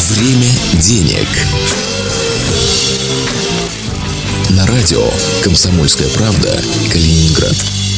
Время денег. На радио «Комсомольская правда», Калининград.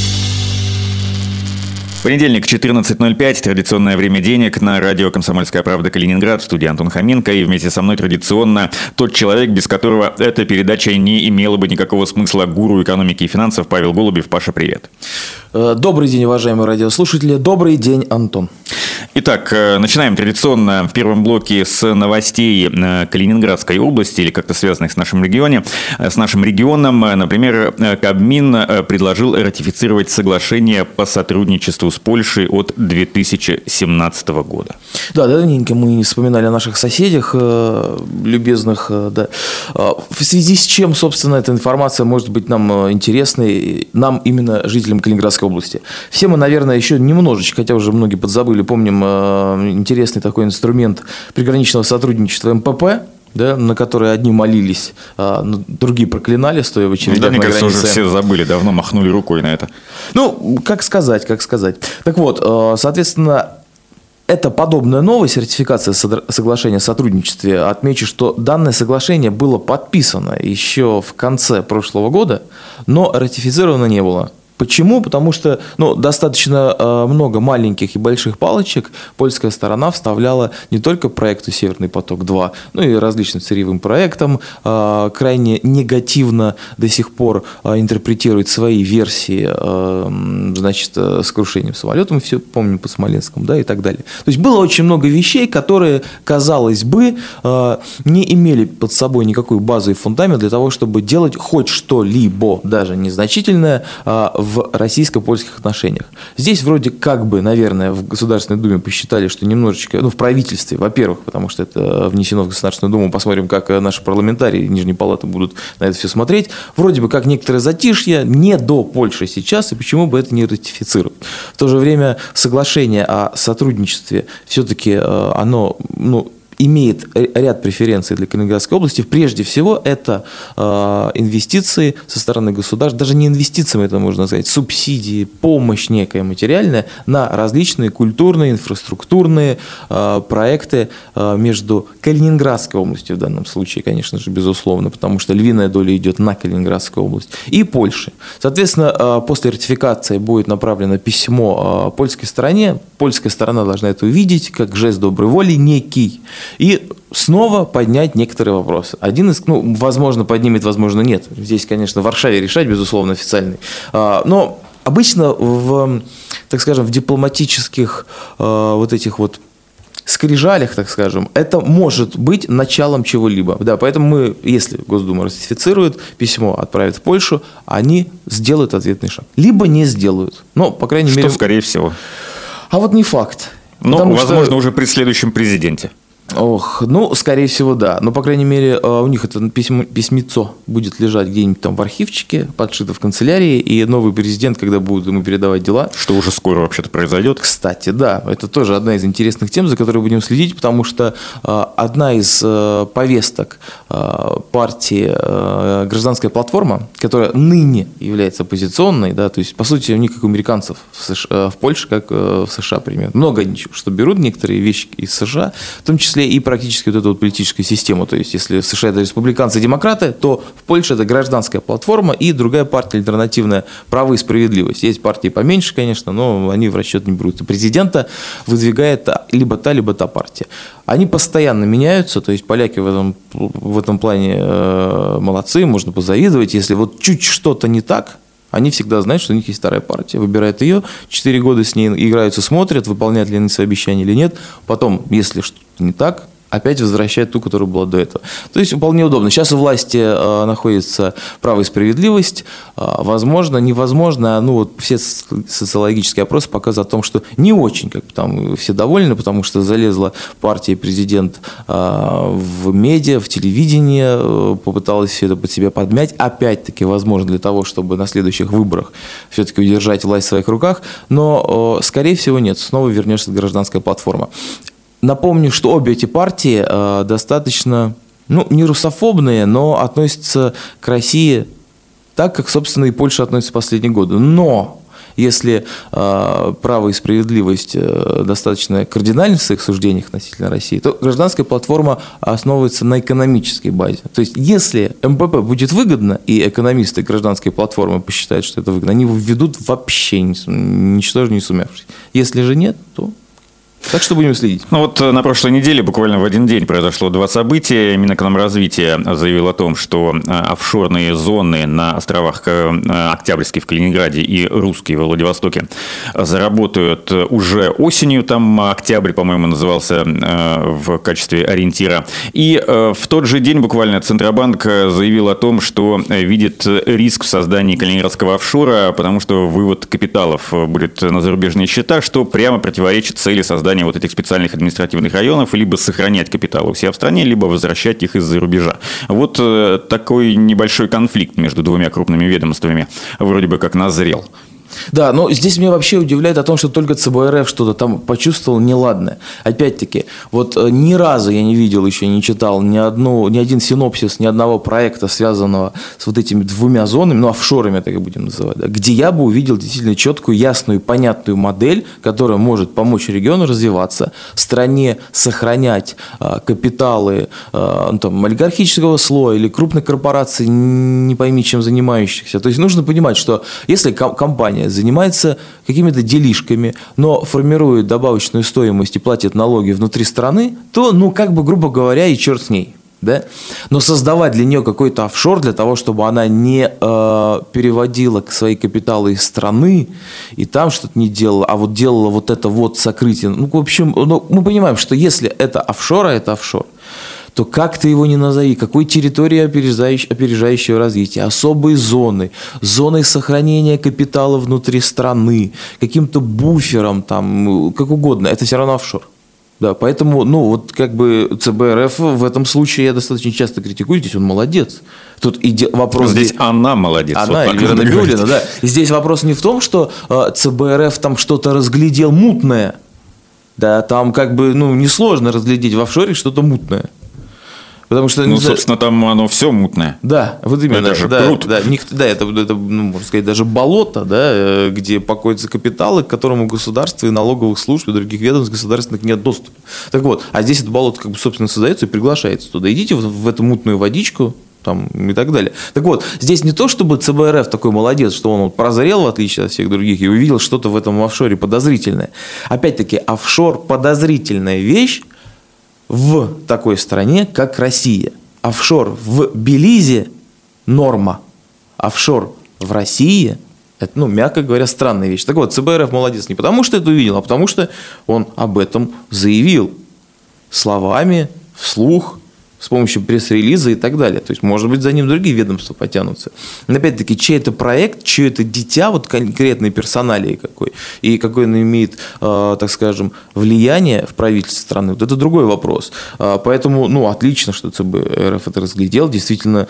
Понедельник, 14:05, традиционное время денег на радио «Комсомольская правда», Калининград, в студии Антон Хоменко, и вместе со мной традиционно тот человек, без которого эта передача не имела бы никакого смысла, гуру экономики и финансов Павел Голубев. Паша, привет. Добрый день, уважаемые радиослушатели, добрый день, Антон. Итак, начинаем традиционно в первом блоке с новостей Калининградской области или как-то связанных с нашим регионом. Например, Кабмин предложил ратифицировать соглашение по сотрудничеству с Польшей от 2017 года. Да, давненько мы вспоминали о наших соседях, любезных, да. В связи с чем, собственно, эта информация может быть нам интересной, нам именно жителям Калининградской области. Все мы, наверное, еще немножечко, хотя уже многие подзабыли, помним интересный такой инструмент приграничного сотрудничества МПП, да, на которые одни молились, а другие проклинали, стоя в очередях. Да, мне кажется, уже все забыли, давно махнули рукой на это. Ну, как сказать. Так вот, соответственно, это подобная новость, ратификация соглашения о сотрудничестве. Отмечу, что данное соглашение было подписано еще в конце прошлого года, но ратифицировано не было. Почему? Потому что достаточно много маленьких и больших палочек польская сторона вставляла не только проекту «Северный поток-2», но и различным сырьевым проектам, крайне негативно до сих пор интерпретирует свои версии, с крушением самолета, мы все помним по Смоленскому, да, и так далее. То есть было очень много вещей, которые, казалось бы, не имели под собой никакой базы и фундамент для того, чтобы делать хоть что-либо, даже незначительное, в российско-польских отношениях. Здесь вроде как бы, наверное, в Государственной Думе посчитали, что немножечко, в правительстве, во-первых, потому что это внесено в Государственную Думу, посмотрим, как наши парламентарии Нижней Палаты будут на это все смотреть. Вроде бы как некоторое затишье, не до Польши сейчас, и почему бы это не ратифицировать. В то же время соглашение о сотрудничестве все-таки оно, имеет ряд преференций для Калининградской области. Прежде всего, это инвестиции со стороны государств, даже не инвестициями это можно сказать, субсидии, помощь некая материальная на различные культурные, инфраструктурные проекты между Калининградской областью в данном случае, конечно же, безусловно, потому что львиная доля идет на Калининградскую область, и Польши. Соответственно, после ратификации будет направлено письмо польской стороне. Польская сторона должна это увидеть как жест доброй воли некий. И снова поднять некоторые вопросы. Один из, возможно, поднимет, возможно, нет. Здесь, конечно, в Варшаве решать, безусловно, официальный. Но обычно в дипломатических скрижалях, так скажем, это может быть началом чего-либо. Да, поэтому мы, если Госдума ратифицирует, письмо отправит в Польшу, они сделают ответный шаг. Либо не сделают. Но, по крайней мере... Что, скорее всего? А вот не факт. Возможно, уже при следующем президенте. Скорее всего, да. Но, по крайней мере, у них это письмецо будет лежать где-нибудь там в архивчике, подшито в канцелярии, и новый президент, когда будет ему передавать дела... Что уже скоро вообще-то произойдет. Кстати, да. Это тоже одна из интересных тем, за которой будем следить, потому что одна из повесток партии «Гражданская платформа», которая ныне является оппозиционной, да, то есть, по сути, у них, как у американцев в Польше, как в США, примерно. Много ничего, что берут некоторые вещи из США, в том числе и практически эту политическую систему. То есть, если в США это республиканцы и демократы, то в Польше это гражданская платформа и другая партия альтернативная «Право и справедливость». Есть партии поменьше, конечно, но они в расчет не берут. Президента выдвигает либо та партия. Они постоянно меняются, то есть поляки в этом плане молодцы, можно позавидовать. Если чуть что-то не так, они всегда знают, что у них есть старая партия, выбирают ее, 4 года с ней играются, смотрят, выполняют ли они свои обещания или нет. Потом, если что-то не так, опять возвращает ту, которая была до этого. То есть вполне удобно. Сейчас у власти находится «Право и справедливость». Возможно, невозможно. Все социологические опросы показывают о том, что не очень там все довольны, потому что залезла партия и президент в медиа, в телевидение, попыталась все это под себя подмять. Опять-таки, возможно, для того, чтобы на следующих выборах все-таки удержать власть в своих руках. Но, скорее всего, нет. Снова вернется гражданская платформа. Напомню, что обе эти партии достаточно, не русофобные, но относятся к России так, как, собственно, и Польша относится в последние годы. Но Если право и справедливость достаточно кардинальны в своих суждениях относительно России, то гражданская платформа основывается на экономической базе. То есть, если МПП будет выгодно, и экономисты гражданской платформы посчитают, что это выгодно, они его введут вообще ничтожно не сумевшись. Если же нет, то... Так что будем следить. Ну вот на прошлой неделе буквально в один день произошло 2 события. Минэкономразвития заявил о том, что офшорные зоны на островах Октябрьский в Калининграде и Русский во Владивостоке заработают уже осенью. Там октябрь, по-моему, назывался в качестве ориентира. И в тот же день буквально Центробанк заявил о том, что видит риск в создании калининградского офшора, потому что вывод капиталов будет на зарубежные счета, что прямо противоречит цели создания вот этих специальных административных районов, либо сохранять капиталы у себя в стране, либо возвращать их из-за рубежа. Вот такой небольшой конфликт между двумя крупными ведомствами вроде бы как назрел. Да, но здесь меня вообще удивляет о том, что только ЦБ РФ что-то там почувствовал неладное. Опять-таки, вот ни разу я не видел еще, не читал ни один синопсис, ни одного проекта, связанного с вот этими 2 зонами, ну, офшорами, так и будем называть, да, где я бы увидел действительно четкую, ясную, понятную модель, которая может помочь региону развиваться, стране сохранять капиталы там, олигархического слоя или крупных корпораций, не пойми чем занимающихся. То есть нужно понимать, что если компания занимается какими-то делишками, но формирует добавочную стоимость и платит налоги внутри страны, то, ну, как бы, грубо говоря, и черт с ней. Да? Но создавать для нее какой-то офшор для того, чтобы она не переводила свои капиталы из страны и там что-то не делала, а вот делала вот это вот сокрытие. Ну, в общем, мы понимаем, что если это офшор, а это офшор, то как ты его ни назови, какой территории опережающего развития, особые зоны, зоной сохранения капитала внутри страны, каким-то буфером, там, как угодно, это все равно офшор. Да, поэтому, ну, вот как бы ЦБ РФ в этом случае я достаточно часто критикую, здесь он молодец. Тут вопрос... Здесь она молодец. Она, вот Эльвира Набиуллина, да. И здесь вопрос не в том, что ЦБ РФ там что-то разглядел мутное. Да, там как бы, ну, несложно разглядеть в офшоре что-то мутное. Потому что, ну, собственно, там оно все мутное. Да, вот именно. Это же да, пруд. Да, это, ну, можно сказать, даже болото, да, где покоятся капиталы, к которому государство и налоговых служб и других ведомств государственных нет доступа. Так вот, а здесь это болото, как бы, собственно, создается и приглашается туда. Идите в эту мутную водичку, там, и так далее. Так вот, здесь не то, чтобы ЦБ РФ такой молодец, что он прозрел, в отличие от всех других, и увидел что-то в этом офшоре подозрительное. Опять-таки, офшор – подозрительная вещь в такой стране, как Россия. Офшор в Белизе – норма. Офшор в России – это, ну, мягко говоря, странная вещь. Так вот, ЦБ РФ молодец не потому, что это увидел, а потому, что он об этом заявил словами, вслух, с помощью пресс-релиза и так далее. То есть, может быть, за ним другие ведомства потянутся. Но, опять-таки, чей это проект, чей это дитя, вот конкретной персоналии какой, и какое он имеет, так скажем, влияние в правительстве страны, вот это другой вопрос. Поэтому, ну, отлично, что ЦБ РФ это разглядел. Действительно,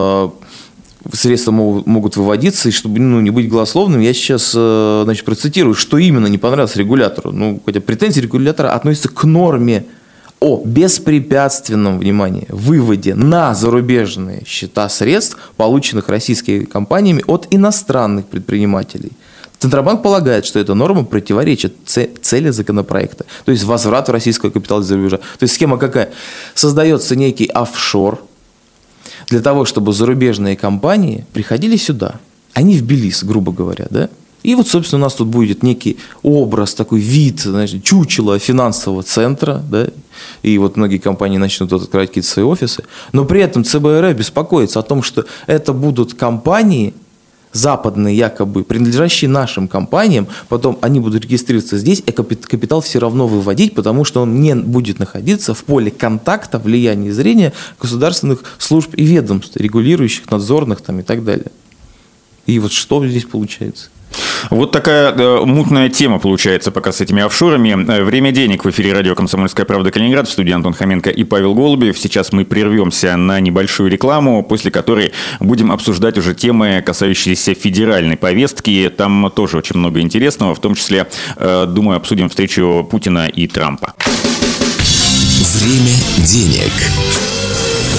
средства могут выводиться, и чтобы, ну, не быть голословным, я сейчас, значит, процитирую, что именно не понравилось регулятору. Ну, хотя претензии регулятора относятся к норме о беспрепятственном, внимание, выводе на зарубежные счета средств, полученных российскими компаниями от иностранных предпринимателей. Центробанк полагает, что эта норма противоречит цели законопроекта, то есть возврату российского капитала из-за рубежа. То есть схема какая? Создается некий офшор для того, чтобы зарубежные компании приходили сюда. Они в Белиз, грубо говоря, да? И вот, собственно, у нас тут будет некий образ, такой вид, значит, чучело финансового центра, да, и вот многие компании начнут тут открывать какие-то свои офисы, но при этом ЦБ РФ беспокоится о том, что это будут компании западные, якобы, принадлежащие нашим компаниям, потом они будут регистрироваться здесь, и капитал все равно выводить, потому что он не будет находиться в поле контакта, влияния и зрения государственных служб и ведомств, регулирующих, надзорных там, и так далее. И вот что здесь получается? Вот такая мутная тема получается пока с этими офшорами. Время денег в эфире радио «Комсомольская правда» Калининград. В студии Антон Хоменко и Павел Голубев. Сейчас мы прервемся на небольшую рекламу, после которой будем обсуждать уже темы, касающиеся федеральной повестки. Там тоже очень много интересного, в том числе, думаю, обсудим встречу Путина и Трампа. Время денег.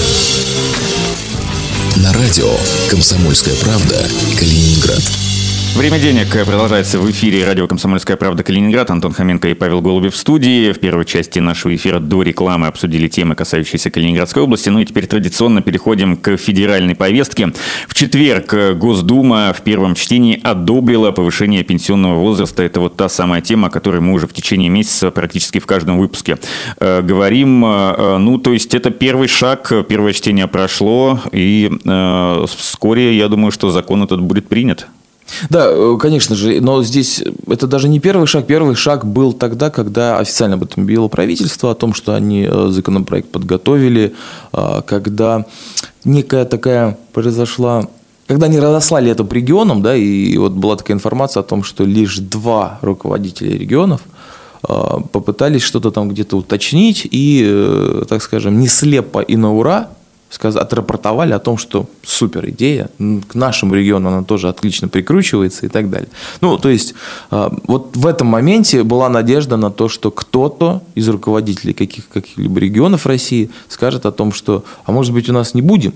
На радио «Комсомольская правда» Калининград. Время денег продолжается в эфире радио «Комсомольская правда» Калининград. Антон Хоменко и Павел Голубев в студии. В первой части нашего эфира до рекламы обсудили темы, касающиеся Калининградской области. Ну и теперь традиционно переходим к федеральной повестке. В четверг Госдума в первом чтении одобрила повышение пенсионного возраста. Это вот та самая тема, о которой мы уже в течение месяца практически в каждом выпуске говорим. Ну, то есть это первый шаг, первое чтение прошло, и вскоре, я думаю, что закон этот будет принят. Да, конечно же, но здесь это даже не первый шаг. Первый шаг был тогда, когда официально об этом объявило правительство, о том, что они законопроект подготовили, когда некая такая произошла... Когда они разослали это по регионам, да, и вот была такая информация о том, что лишь 2 руководителя регионов попытались что-то там где-то уточнить и, так скажем, не слепо и на ура отрапортовали о том, что супер идея, к нашему региону она тоже отлично прикручивается и так далее. Ну, то есть, вот в этом моменте была надежда на то, что кто-то из руководителей каких-либо регионов России скажет о том, что, а может быть, у нас не будем,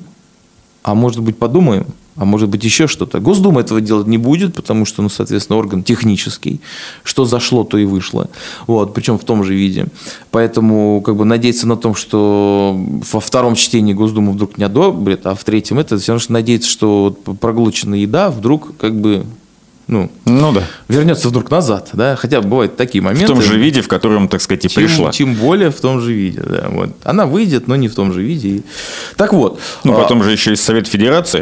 а может быть, подумаем, а может быть, еще что-то. Госдума этого делать не будет, потому что, ну, соответственно, орган технический. Что зашло, то и вышло. Вот, причем в том же виде. Поэтому как бы надеяться на том, что во втором чтении Госдума вдруг не одобрит, а в третьем это все равно, что надеяться, что проглоченная еда вдруг как бы... Ну да. Вернется вдруг назад, да, хотя бывают такие моменты. В том же виде, в котором, так сказать, и пришла. Тем более в том же виде, да. Вот. Она выйдет, но не в том же виде. Так вот. Ну, потом же еще есть Совет Федерации.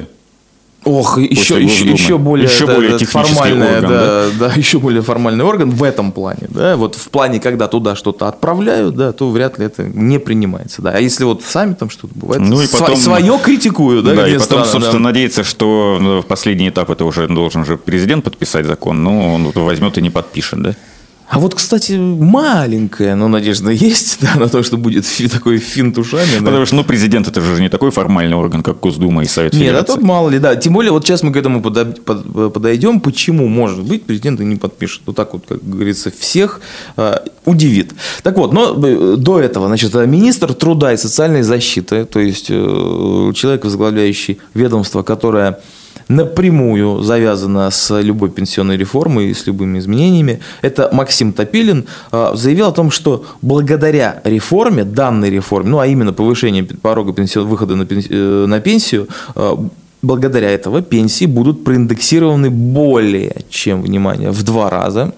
Ох, еще более формальный, да, еще более формальный орган в этом плане. Да, вот в плане, когда туда что-то отправляют, да, то вряд ли это не принимается. Да. А если вот сами там что-то бывает, ну, и потом, свое критикуют. Да, да, и потом, собственно, надеяться, что в последний этап это уже должен же президент подписать закон, но он возьмет и не подпишет, да? А вот, кстати, маленькая, но надежда есть, да, на то, что будет такой финт ушами. Потому что, президент это же не такой формальный орган, как Госдума и Совет Федерации. Нет, а тут мало ли, да. Тем более, вот сейчас мы к этому подойдем, почему, может быть, президент не подпишет. Вот так вот, как говорится, всех удивит. Так вот, но до этого, значит, министр труда и социальной защиты, то есть человек, возглавляющий ведомство, которое напрямую завязано с любой пенсионной реформой и с любыми изменениями, это Максим Топилин, заявил о том, что благодаря реформе, данной реформе, ну а именно повышению порога выхода на пенсию, благодаря этого пенсии будут проиндексированы более чем, внимание, в 2 раза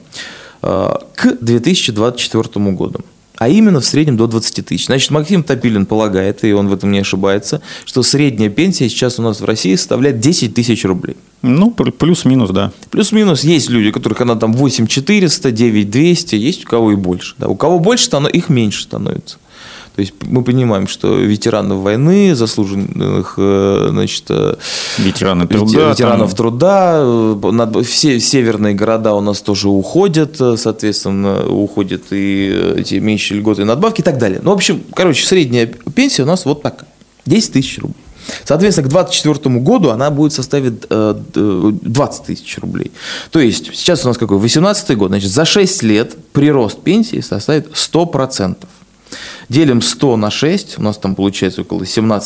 к 2024 году. А именно в среднем до 20 тысяч. Значит, Максим Топилин полагает, и он в этом не ошибается, что средняя пенсия сейчас у нас в России составляет 10 тысяч рублей. Ну, плюс-минус, да. Плюс-минус. Есть люди, у которых она там 8400, 9200, есть у кого и больше. Да. У кого больше, их меньше становится. То есть мы понимаем, что ветеранов войны, заслуженных, значит, ветеранов труда, все северные города у нас тоже уходят, соответственно, уходят и эти меньшие льготы и надбавки и так далее. Ну, в общем, средняя пенсия у нас вот такая, 10 тысяч рублей. Соответственно, к 2024 году она будет составить 20 тысяч рублей. То есть сейчас у нас какой? 18 год. Значит, за 6 лет прирост пенсии составит 100%. Делим 100 на 6, у нас там получается около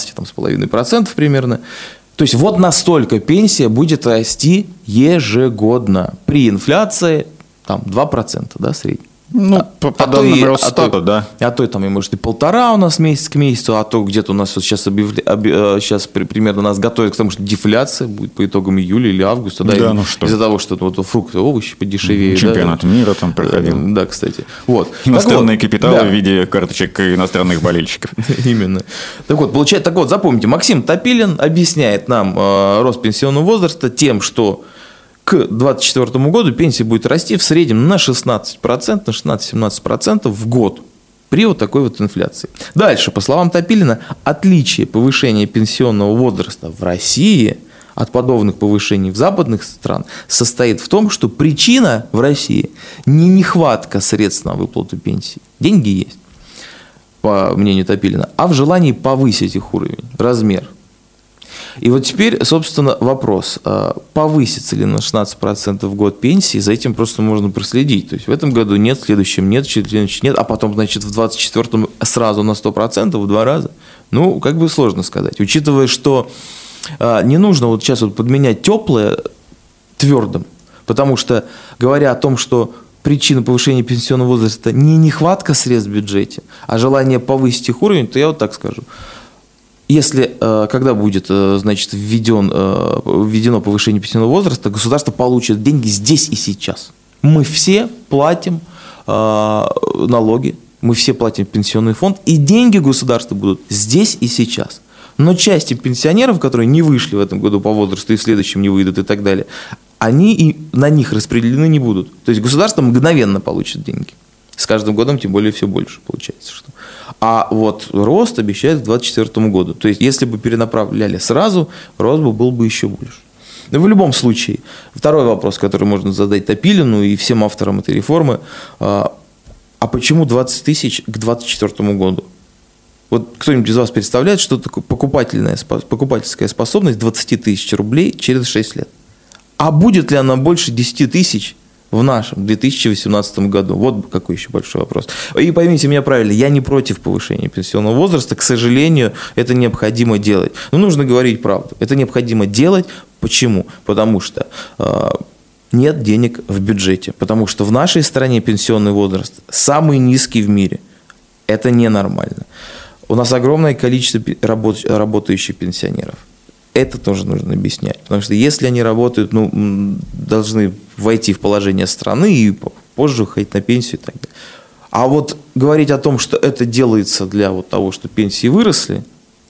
17,5% примерно. То есть вот настолько пенсия будет расти ежегодно. При инфляции там 2%, да, средний. Ну, по данным Росстата, да. А то там, может, и 1,5 у нас месяц к месяцу, а то где-то у нас вот сейчас примерно нас готовят к тому, что дефляция будет по итогам июля или августа. Да, из-за того, что вот фрукты, овощи подешевеют. Чемпионат мира там проходил. Да, кстати. Вот. Иностранные капиталы в виде карточек иностранных болельщиков. Именно. Так вот, запомните, Максим Топилин объясняет нам рост пенсионного возраста тем, что к 2024 году пенсия будет расти в среднем на 16%, на 16-17% в год при вот такой вот инфляции. Дальше, по словам Топилина, отличие повышения пенсионного возраста в России от подобных повышений в западных странах состоит в том, что причина в России не нехватка средств на выплату пенсии, деньги есть, по мнению Топилина, а в желании повысить их уровень, размер. И вот теперь, собственно, вопрос, повысится ли на 16% в год пенсии, за этим просто можно проследить. То есть в этом году нет, в следующем нет, в следующем нет, а потом, значит, в 2024 сразу на 100%, в 2 раза. Ну, как бы сложно сказать. Учитывая, что не нужно вот сейчас вот подменять теплое твердым, Потому что, говоря о том, что причина повышения пенсионного возраста не нехватка средств в бюджете, а желание повысить их уровень, то я вот так скажу. Если, когда будет, значит, введено повышение пенсионного возраста, государство получит деньги здесь и сейчас. Мы все платим налоги, мы все платим в пенсионный фонд, и деньги государства будут здесь и сейчас. Но части пенсионеров, которые не вышли в этом году по возрасту и в следующем не выйдут и так далее, они и на них распределены не будут. То есть государство мгновенно получит деньги. С каждым годом тем более все больше получается. Что. А вот рост обещают к 2024 году. То есть если бы перенаправляли сразу, рост был бы еще больше. Но в любом случае, второй вопрос, который можно задать Топилину и всем авторам этой реформы, а почему 20 тысяч к 2024 году? Вот кто-нибудь из вас представляет, что такое покупательская способность 20 тысяч рублей через 6 лет? А будет ли она больше 10 тысяч в нашем 2018 году? Вот какой еще большой вопрос. И поймите меня правильно, я не против повышения пенсионного возраста. К сожалению, это необходимо делать. Но нужно говорить правду. Это необходимо делать. Почему? Потому что нет денег в бюджете. Потому что в нашей стране пенсионный возраст самый низкий в мире. Это ненормально. У нас огромное количество работающих пенсионеров. Это тоже нужно объяснять. Потому что если они работают, должны войти в положение страны и позже уходить на пенсию и так далее. А вот говорить о том, что это делается для вот того, что пенсии выросли,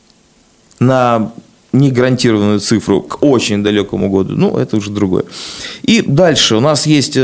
на негарантированную цифру к очень далекому году, это уже другое. И дальше у нас есть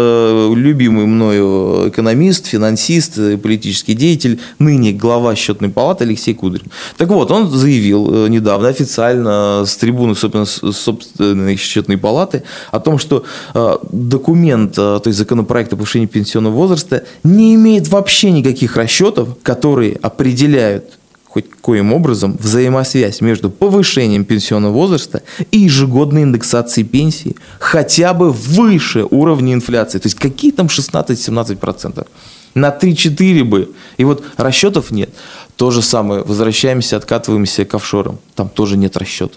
любимый мною экономист, финансист, политический деятель, ныне глава Счетной палаты Алексей Кудрин. Так вот, он заявил недавно официально с трибуны собственной Счетной палаты о том, что документ, то есть законопроект о повышении пенсионного возраста, не имеет вообще никаких расчетов, которые определяют хоть коим образом взаимосвязь между повышением пенсионного возраста и ежегодной индексацией пенсии хотя бы выше уровня инфляции. То есть какие там 16-17%? На 3-4 бы. И вот расчетов нет. То же самое. Возвращаемся, откатываемся к офшорам. Там тоже нет расчетов.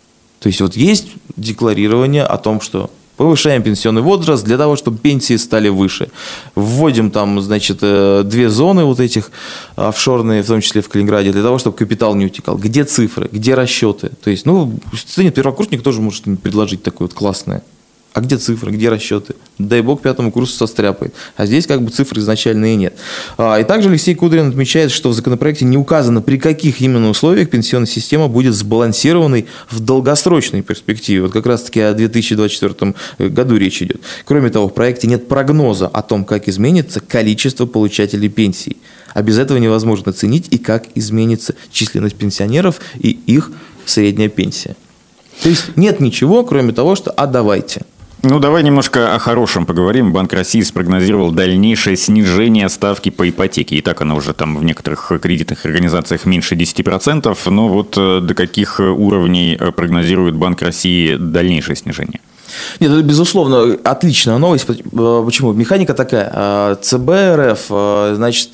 То есть вот есть декларирование о том, что повышаем пенсионный возраст для того, чтобы пенсии стали выше. Вводим там, значит, 2 зоны вот этих офшорные, в том числе в Калининграде, для того, чтобы капитал не утекал. Где цифры, где расчеты? То есть, первокурсник тоже может предложить такое вот классное. А где цифры, где расчеты? Дай бог 5-му курсу состряпает. А здесь цифр изначально и нет. И также Алексей Кудрин отмечает, что в законопроекте не указано, при каких именно условиях пенсионная система будет сбалансированной в долгосрочной перспективе. Вот как раз-таки о 2024 году речь идет. Кроме того, в проекте нет прогноза о том, как изменится количество получателей пенсий. А без этого невозможно оценить и как изменится численность пенсионеров и их средняя пенсия. То есть нет ничего, кроме того, что давайте. Давай немножко о хорошем поговорим. Банк России спрогнозировал дальнейшее снижение ставки по ипотеке. И так она уже там в некоторых кредитных организациях меньше 10%. Но вот до каких уровней прогнозирует Банк России дальнейшее снижение? Нет, это, безусловно, отличная новость. Почему? Механика такая. ЦБ РФ, значит,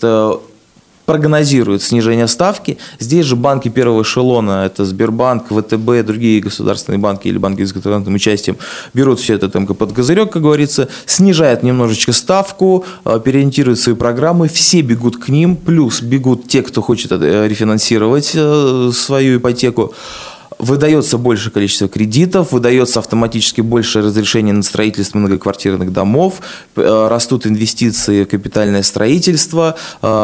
прогнозирует снижение ставки. Здесь же банки первого эшелона, это Сбербанк, ВТБ, другие государственные банки или банки с государственным участием, берут все это под козырек, как говорится, снижают немножечко ставку, переориентируют свои программы, все бегут к ним, плюс бегут те, кто хочет рефинансировать свою ипотеку. Выдается большее количество кредитов, выдается автоматически больше разрешений на строительство многоквартирных домов, растут инвестиции в капитальное строительство,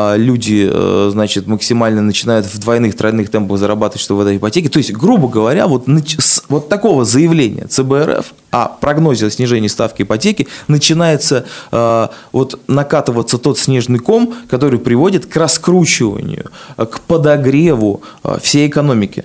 люди, значит, максимально начинают в двойных, тройных темпах зарабатывать, чтобы выдать ипотеки. То есть, грубо говоря, вот такого заявления ЦБ РФ о прогнозе о снижении ставки ипотеки начинается накатываться тот снежный ком, который приводит к раскручиванию, к подогреву всей экономики.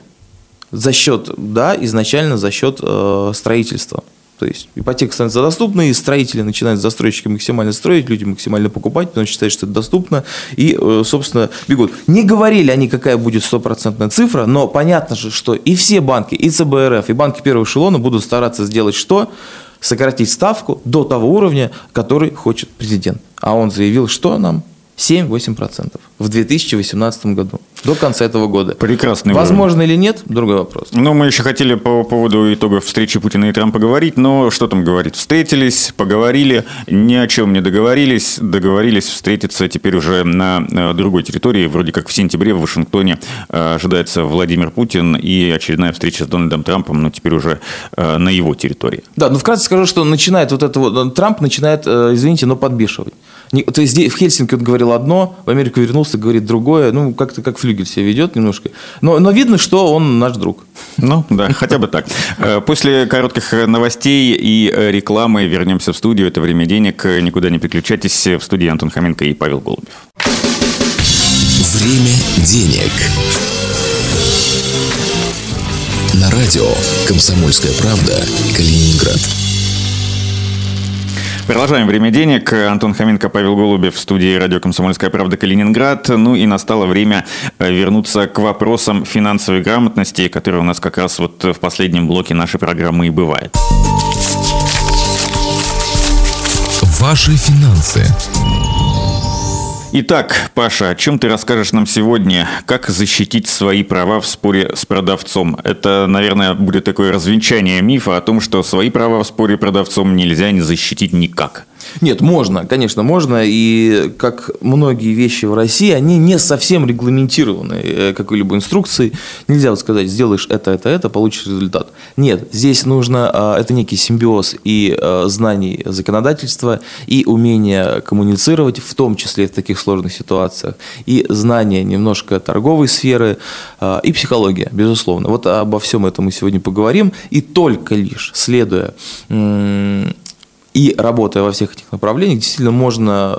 Изначально за счет строительства. То есть ипотека становится доступной, и строители начинают, застройщики максимально строить, люди максимально покупать, потому что считают, что это доступно, и, собственно, бегут. Не говорили они, какая будет 100% цифра, но понятно же, что и все банки, и ЦБ РФ, и банки первого эшелона будут стараться сделать что? Сократить ставку до того уровня, который хочет президент. А он заявил, что нам? 7-8% в 2018 году, до конца этого года. Прекрасный Возможно или нет, другой вопрос. Ну, мы еще хотели по поводу итогов встречи Путина и Трампа говорить, но что там говорить? Встретились, поговорили, ни о чем не договорились, встретиться теперь уже на другой территории, вроде как в сентябре в Вашингтоне ожидается Владимир Путин и очередная встреча с Дональдом Трампом, но теперь уже на его территории. Да, ну вкратце скажу, что Трамп начинает, извините, но подбешивать. То есть здесь в Хельсинки он говорил одно, в Америку вернулся, говорит другое. Ну, как-то как флюгель себя ведет немножко. Но видно, что он наш друг. Ну, да, хотя бы так. После коротких новостей и рекламы вернемся в студию. Это «Время денег». Никуда не переключайтесь. В студии Антон Хоменко и Павел Голубев. Время денег. На радио «Комсомольская правда», Калининград. Продолжаем «Время денег». Антон Хоменко, Павел Голубев в студии радио «Комсомольская правда», Калининград. Ну и настало время вернуться к вопросам финансовой грамотности, которые у нас как раз вот в последнем блоке нашей программы и бывает. Ваши финансы. Итак, Паша, о чем ты расскажешь нам сегодня? Как защитить свои права в споре с продавцом? Это, наверное, будет такое развенчание мифа о том, что свои права в споре с продавцом нельзя не защитить никак. Нет, можно, конечно, можно. И как многие вещи в России, они не совсем регламентированы какой-либо инструкцией. Нельзя вот сказать, сделаешь это, получишь результат. Нет, здесь нужно, это некий симбиоз и знаний законодательства, и умение коммуницировать, в том числе в таких сложных ситуациях, и знания немножко торговой сферы, и психология, безусловно. Вот обо всем этом мы сегодня поговорим. И только лишь следуя и работая во всех этих направлениях, действительно можно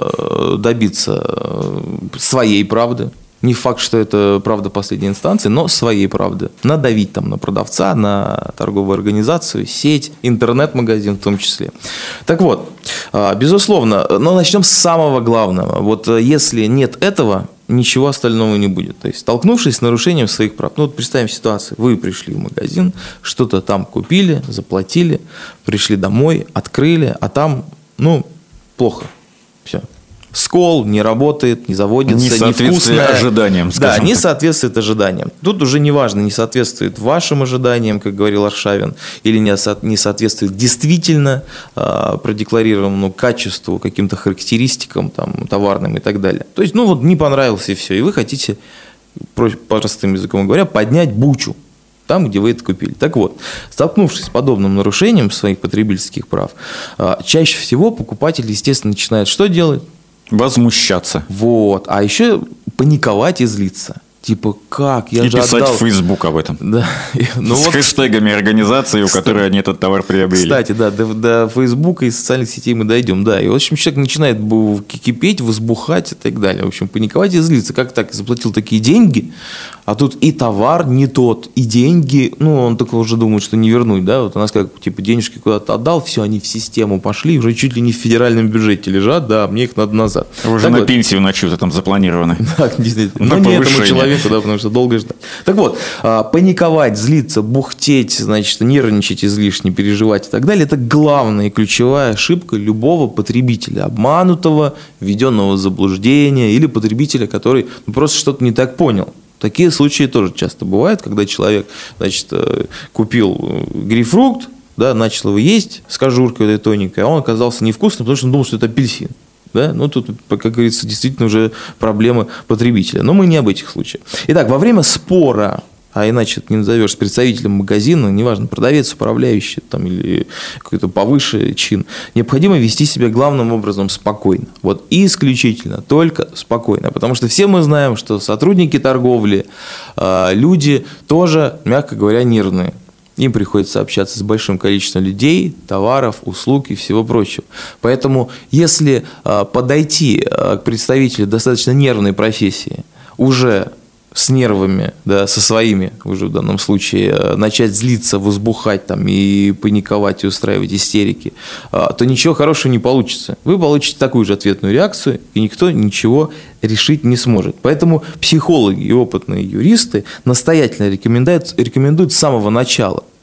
добиться своей правды. Не факт, что это правда последней инстанции, но своей правды. Надавить там на продавца, на торговую организацию, сеть, интернет-магазин в том числе. Так вот, безусловно, но начнем с самого главного. Вот если нет этого, ничего остального не будет. То есть, столкнувшись с нарушением своих прав, ну вот представим ситуацию, вы пришли в магазин, что-то там купили, заплатили, пришли домой, открыли, а там, плохо, все. Скол не работает, не заводится, невкусное. Ожиданиям, да, не соответствует ожиданиям. Тут уже неважно, не соответствует вашим ожиданиям, как говорил Аршавин, или не соответствует действительно продекларированному качеству, каким-то характеристикам там, товарным и так далее. То есть, не понравилось и все. И вы хотите, простым языком говоря, поднять бучу там, где вы это купили. Так вот, столкнувшись с подобным нарушением своих потребительских прав, чаще всего покупатель, естественно, начинает что делать? Возмущаться. Вот. А еще паниковать и злиться. Типа, как? Я и же писать отдал... в Facebook об этом. Да. С хэштегами организации, у которой они этот товар приобрели. Кстати, да, до Facebook и социальных сетей мы дойдем. Да. И, в общем, человек начинает кипеть, возбухать и так далее. В общем, паниковать и злиться. Как так? Заплатил такие деньги, а тут и товар не тот, и деньги, он только уже думает, что не вернуть, да, вот у нас как, денежки куда-то отдал, все, они в систему пошли, уже чуть ли не в федеральном бюджете лежат, да, мне их надо назад. Уже так на пенсию на что-то там запланированы. Так, действительно. Но не этому человеку, да, потому что долго ждать. Так вот, паниковать, злиться, бухтеть, значит, нервничать излишне, переживать и так далее, это главная и ключевая ошибка любого потребителя, обманутого, введенного в заблуждение, или потребителя, который просто что-то не так понял. Такие случаи тоже часто бывают, когда человек, значит, купил грейпфрукт, да, начал его есть с кожуркой этой тоненькой, а он оказался невкусным, потому что он думал, что это апельсин. Да? Тут, как говорится, действительно уже проблемы потребителя. Но мы не об этих случаях. Итак, во время спора, а иначе это не назовешь, с представителем магазина, неважно, продавец, управляющий там, или какой-то повыше чин, необходимо вести себя главным образом спокойно. Вот исключительно, только спокойно. Потому что все мы знаем, что сотрудники торговли, люди тоже, мягко говоря, нервные. Им приходится общаться с большим количеством людей, товаров, услуг и всего прочего. Поэтому, если подойти к представителю достаточно нервной профессии, уже с нервами, да, со своими, уже в данном случае, начать злиться, возбухать там, и паниковать, и устраивать истерики, то ничего хорошего не получится. Вы получите такую же ответную реакцию, и никто ничего решить не сможет. Поэтому психологи и опытные юристы настоятельно рекомендуют с самого начала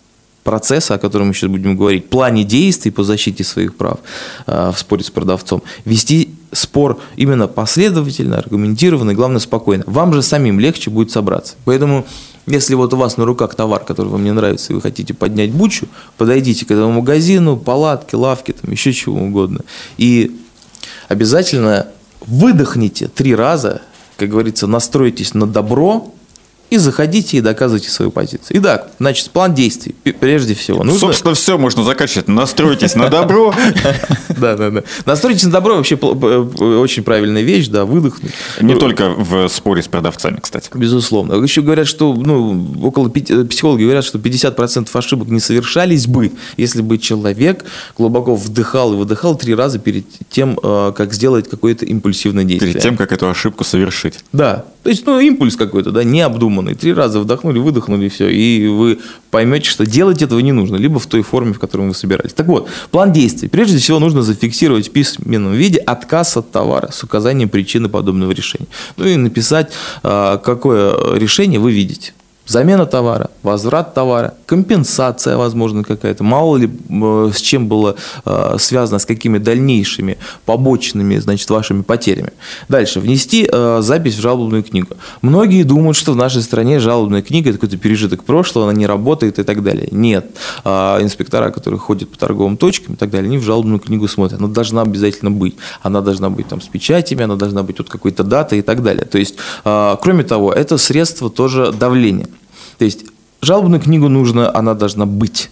процесса, о котором мы сейчас будем говорить, плане действий по защите своих прав в споре с продавцом, вести спор именно последовательно, аргументированно и, главное, спокойно. Вам же самим легче будет собраться. Поэтому, если вот у вас на руках товар, который вам не нравится, и вы хотите поднять бучу, подойдите к этому магазину, палатке, лавке, там, еще чего угодно, и обязательно выдохните 3 раза, как говорится, настройтесь на добро, и заходите и доказывайте свою позицию. Итак, значит, план действий. Прежде всего нужно... Собственно, все можно заканчивать. Настройтесь на добро. Да. Настройтесь на добро вообще очень правильная вещь, да, выдохнуть. Не только в споре с продавцами, кстати. Безусловно. Еще говорят, что психологи говорят, что 50% ошибок не совершались бы, если бы человек глубоко вдыхал и выдыхал 3 раза перед тем, как сделать какое-то импульсивное действие. Перед тем, как эту ошибку совершить. Да. То есть, импульс какой-то, да, необдуманный. 3 раза вдохнули, выдохнули, и все. И вы поймете, что делать этого не нужно, либо в той форме, в которой вы собирались. Так вот, план действий. Прежде всего, нужно зафиксировать в письменном виде отказ от товара с указанием причины подобного решения. И написать, какое решение вы видите. Замена товара, возврат товара, компенсация, возможно, какая-то. Мало ли с чем было связано, с какими дальнейшими побочными, значит, вашими потерями. Дальше. Внести запись в жалобную книгу. Многие думают, что в нашей стране жалобная книга – это какой-то пережиток прошлого, она не работает и так далее. Нет. Инспектора, которые ходят по торговым точкам и так далее, они в жалобную книгу смотрят. Она должна обязательно быть. Она должна быть там с печатями, она должна быть вот какой-то датой и так далее. То есть, кроме того, это средство тоже давления. То есть жалобную книгу нужно, она должна быть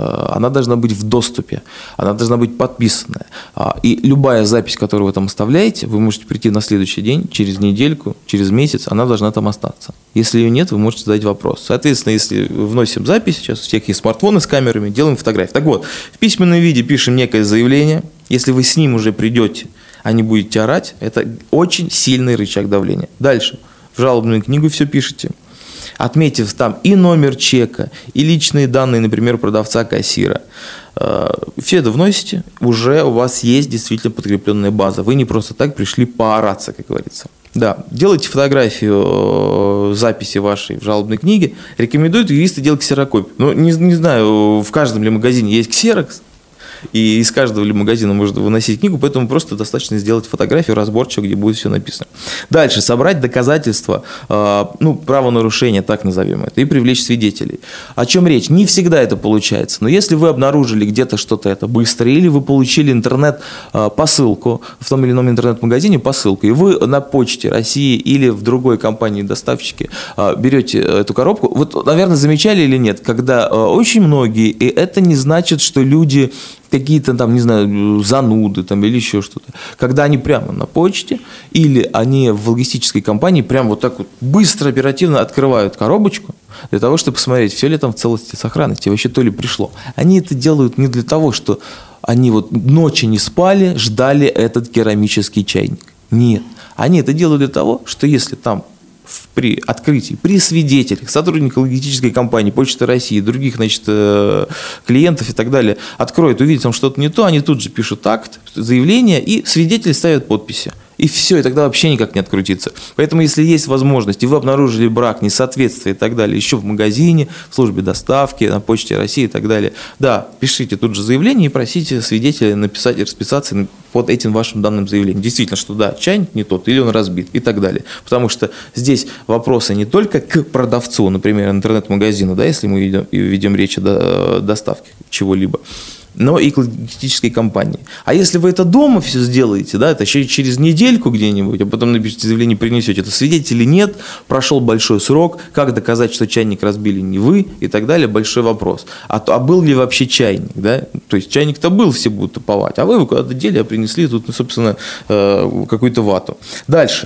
в доступе, она должна быть подписанная. И любая запись, которую вы там оставляете, вы можете прийти на следующий день, через недельку, через месяц, она должна там остаться. Если ее нет, вы можете задать вопрос. Соответственно, если вносим запись, сейчас у всех есть смартфоны с камерами, делаем фотографии. Так вот, в письменном виде пишем некое заявление. Если вы с ним уже придете, а не будете орать, это очень сильный рычаг давления. Дальше. В жалобную книгу все пишете. Отметив там и номер чека, и личные данные, например, продавца-кассира. Все это вносите, уже у вас есть действительно подкрепленная база. Вы не просто так пришли поораться, как говорится. Да, делайте фотографию записи вашей в жалобной книге. Рекомендуют юристы делать ксерокопию. Не знаю, в каждом ли магазине есть ксерокс. И из каждого ли магазина можно выносить книгу, поэтому просто достаточно сделать фотографию разборчивую, где будет все написано. Дальше. Собрать доказательства правонарушения, так назовем это, и привлечь свидетелей. О чем речь? Не всегда это получается, но если вы обнаружили где-то что-то это быстро, или вы получили интернет-посылку, в том или ином интернет-магазине посылку, и вы на Почте России или в другой компании-доставщике берете эту коробку, вот, наверное, замечали или нет, когда очень многие, и это не значит, что люди какие-то там, не знаю, зануды там, или еще что-то. Когда они прямо на почте или они в логистической компании прямо вот так вот быстро, оперативно открывают коробочку для того, чтобы посмотреть, все ли там в целости и сохранности, вообще то ли пришло. Они это делают не для того, что они вот ночи не спали, ждали этот керамический чайник. Нет. Они это делают для того, что если там при открытии, при свидетелях, сотрудников логистической компании, Почты России, других, значит, клиентов и так далее, откроют, увидят там что-то не то, они тут же пишут акт, заявление, и свидетели ставят подписи. И все, и тогда вообще никак не открутиться. Поэтому, если есть возможность, и вы обнаружили брак, несоответствие и так далее, еще в магазине, в службе доставки, на Почте России и так далее, да, пишите тут же заявление и просите свидетеля написать и расписаться под этим вашим данным заявлением. Действительно, что да, чайник не тот, или он разбит и так далее. Потому что здесь вопросы не только к продавцу, например, интернет-магазину, да, если мы ведем речь о доставке чего-либо, но и к логистической компании. А если вы это дома все сделаете, да, это еще через недельку где-нибудь, а потом напишите заявление, принесете, это свидетелей нет, прошел большой срок, как доказать, что чайник разбили не вы и так далее, большой вопрос. А был ли вообще чайник, да? То есть чайник-то был, все будут топовать, а вы его куда-то дели, а принесли тут, собственно, какую-то вату. Дальше.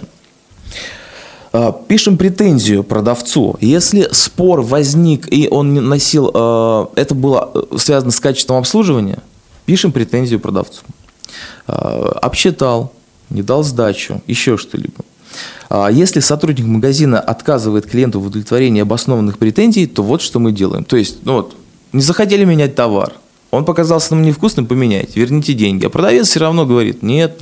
Пишем претензию продавцу. Если спор возник и он носил, это было связано с качеством обслуживания, пишем претензию продавцу. Обсчитал, не дал сдачу, еще что-либо. Если сотрудник магазина отказывает клиенту в удовлетворении обоснованных претензий, то вот что мы делаем. То есть, не захотели менять товар. Он показался нам невкусным, поменяйте, верните деньги. А продавец все равно говорит, нет.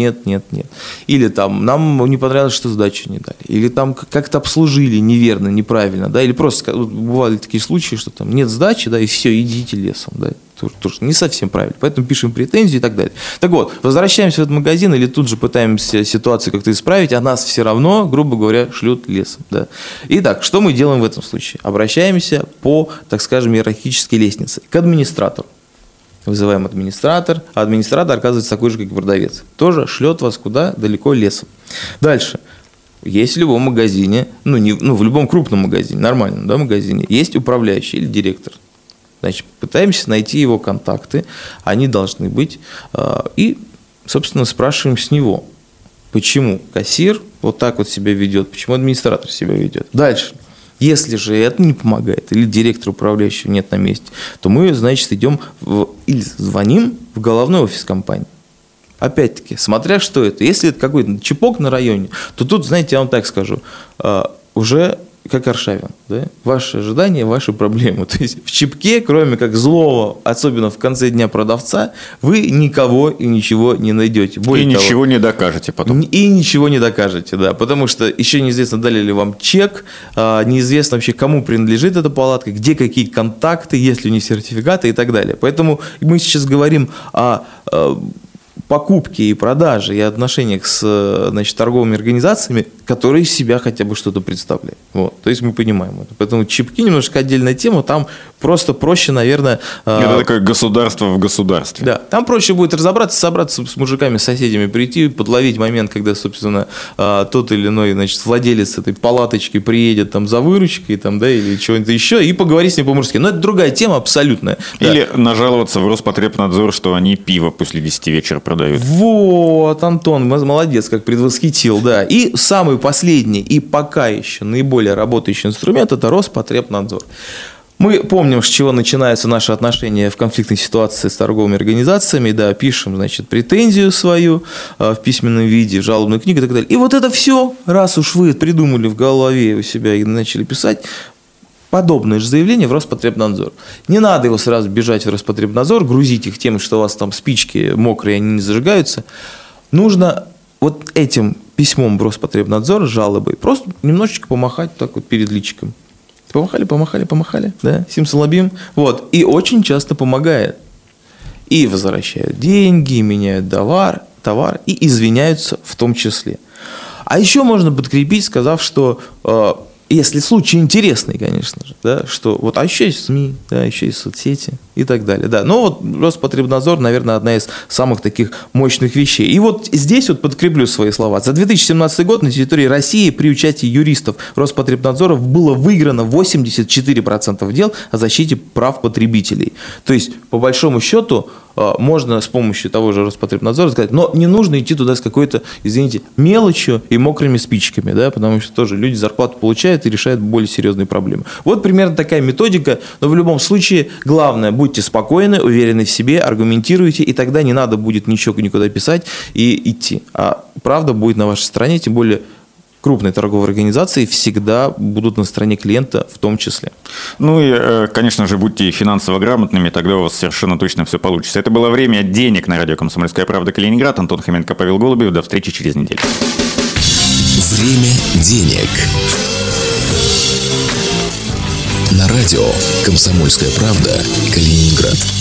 Или там, нам не понравилось, что сдачу не дали. Или там как-то обслужили неверно, неправильно, да, или просто бывали такие случаи, что там нет сдачи, да, и все, идите лесом, да. Тоже не совсем правильно. Поэтому пишем претензии и так далее. Так вот, возвращаемся в этот магазин или тут же пытаемся ситуацию как-то исправить, а нас все равно, грубо говоря, шлют лесом. Да. Итак, что мы делаем в этом случае? Обращаемся по, так скажем, иерархической лестнице к администратору. Вызываем администратор, а администратор оказывается такой же, как и продавец. Тоже шлет вас куда? Далеко лесом. Дальше. Есть в любом магазине, в любом крупном магазине, нормальном, да, магазине, есть управляющий или директор. Значит, пытаемся найти его контакты, они должны быть, и, собственно, спрашиваем с него, почему кассир вот так вот себя ведет, почему администратор себя ведет. Дальше. Если же это не помогает, или директора управляющего нет на месте, то мы, значит, идем или звоним в головной офис компании. Опять-таки, смотря что это. Если это какой-то чепок на районе, то тут, знаете, я вам так скажу, уже как Аршавин, да? Ваши ожидания, ваши проблемы. То есть в чипке, кроме как злого, особенно в конце дня продавца, вы никого и ничего не найдете. Более того, ничего не докажете потом. И ничего не докажете, да. Потому что еще неизвестно, дали ли вам чек, неизвестно вообще, кому принадлежит эта палатка, где какие контакты, есть ли у них сертификаты и так далее. Поэтому мы сейчас говорим о покупки и продажи и отношениях с, значит, торговыми организациями, которые из себя хотя бы что-то представляют. Вот. То есть мы понимаем это. Поэтому чипки немножко отдельная тема, там просто проще, наверное... Это такое государство в государстве. Да, там проще будет разобраться, собраться с мужиками, с соседями, прийти, подловить момент, когда, собственно, тот или иной, значит, владелец этой палаточки приедет там за выручкой, там, да, или чего-нибудь еще, и поговорить с ним по-мужски. Но это другая тема абсолютная. Или нажаловаться в Роспотребнадзор, что они пиво после 10 вечера продают. Вот, Антон, молодец, как предвосхитил, да. И самый последний и пока еще наиболее работающий инструмент – это Роспотребнадзор. Мы помним, с чего начинаются наши отношения в конфликтной ситуации с торговыми организациями, да, пишем, значит, претензию свою в письменном виде, жалобную книгу и так далее. И вот это все, раз уж вы придумали в голове у себя и начали писать, подобное же заявление в Роспотребнадзор. Не надо его сразу бежать в Роспотребнадзор, грузить их тем, что у вас там спички мокрые, они не зажигаются. Нужно вот этим письмом в Роспотребнадзор, жалобой, просто немножечко помахать так вот перед личиком. Помахали, да, сим-салабим. Вот, и очень часто помогает. И возвращают деньги, и меняют товар, и извиняются в том числе. А еще можно подкрепить, сказав, что... Если случай интересный, конечно же, да, что вот, а еще есть СМИ, да, еще есть соцсети и так далее, да. Но вот Роспотребнадзор, наверное, одна из самых таких мощных вещей. И вот здесь вот подкреплю свои слова. За 2017 год на территории России при участии юристов Роспотребнадзора было выиграно 84% дел о защите прав потребителей. То есть, по большому счету, можно с помощью того же Роспотребнадзора сказать, но не нужно идти туда с какой-то, извините, мелочью и мокрыми спичками, да, потому что тоже люди зарплату получают и решают более серьезные проблемы. Вот примерно такая методика, но в любом случае главное, будьте спокойны, уверены в себе, аргументируйте, и тогда не надо будет ничего никуда писать и идти. А правда будет на вашей стороне, тем более крупные торговые организации всегда будут на стороне клиента в том числе. Ну и, конечно же, будьте финансово грамотными, тогда у вас совершенно точно все получится. Это было «Время денег» на радио «Комсомольская правда» Калининград. Антон Хоменко, Павел Голубев. До встречи через неделю. «Время денег» на радио «Комсомольская правда» Калининград.